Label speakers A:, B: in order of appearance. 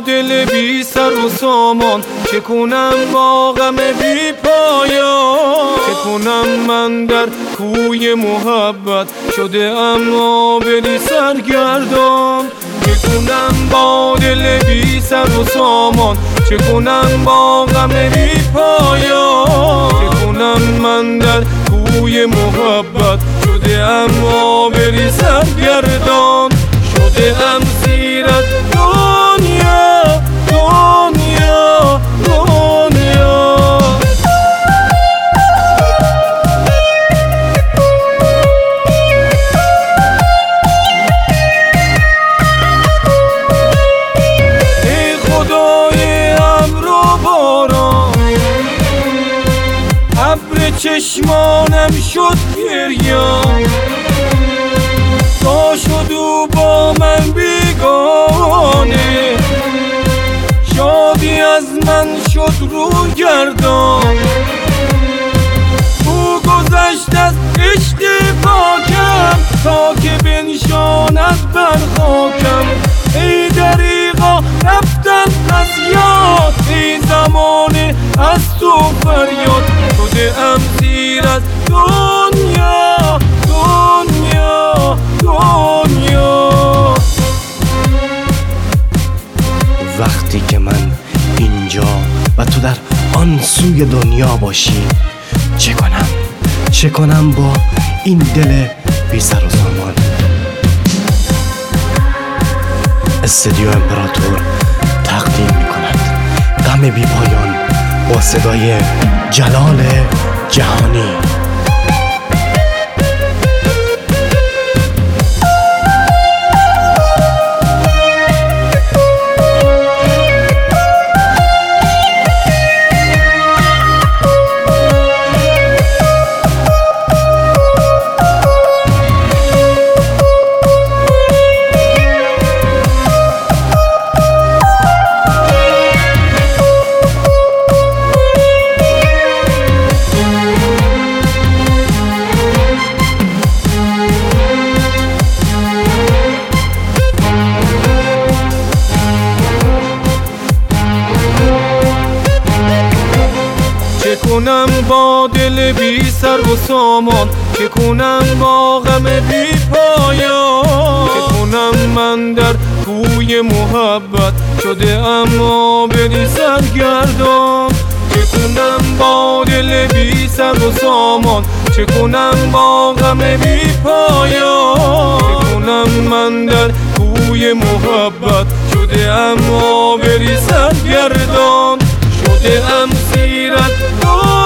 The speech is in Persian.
A: دل بی سر و سامان، چه کنم با غم بی پایان، چه کنم من در کوی محبت شده ام آبری سرگردان، چه کنم با دل بی سر و سامان، چه کنم با غم بی پایان، چه کنم من در کوی محبت شده ام آبری سرگردان، شده ام سیر از دنیا دنیا دنیا. ای خدای امر و باران، ابر چشمانم شد گریان، تا شد او با من بیگانه، شادی از من شد رویگردان، او گذشت از عشق پاکم تا که بنشاند بر خاکم، ای دریغا رفتن از یاد، ای زمانه از تو فریاد، شده ام سیر از دنیا دنیا دنیا.
B: وقتی که من اینجا و تو در آن سوی دنیا باشی، چه کنم با این دل بی سر و سامان. استودیو امپراتور تقدیم می‌کند غم بی پایان با صدای جلال جهانی.
A: چه کنم با دل بی سر و سامان، چه کنم با غم بی پایان، چه کنم من در کوی محبت شده ام آبری سرگردان، چه کنم با دل بی سر و سامان، چه کنم با غم بی پایان، چه کنم من در کوی محبت شده ام آبری سرگردان، شده ام سیر از